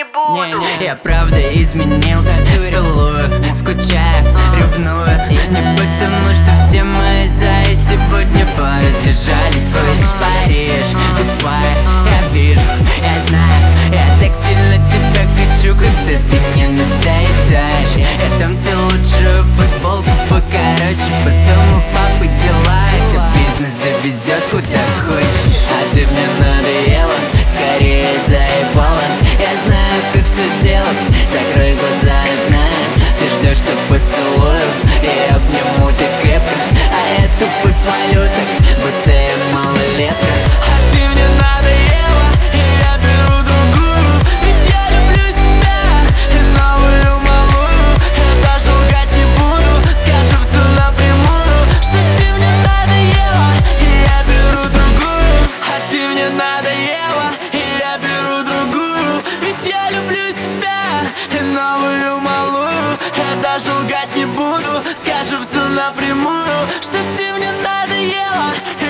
буду. Я правда изменился, целую, скучаю, ревную. Не потому что все мои зайцы сегодня поразъезжались. Хочешь Париж, Дубай, я вижу, я знаю. Я так сильно тебя хочу, когда ты не надоедаешь. Я дам тебе лучшую футболку покороче, потом у папы дела, тебя бизнес довезет куда хочешь. А ты мне надоела, скорее заебала. Я знаю, как все сделать, закрой глаза, родная. Ты ждешь, что поцелую и обниму тебя крепко, а я тупо свалю так, будто я малолетка. А ты мне надоела, и я беру другую. Ведь я люблю себя и новую малую. Я даже лгать не буду, скажу все напрямую, что ты мне надоела, и я беру другую. А ты мне надоела, и я беру другую. Ведь я люблю себя и новую малую. Я даже лгать не буду, скажу все напрямую, что ты мне надоела.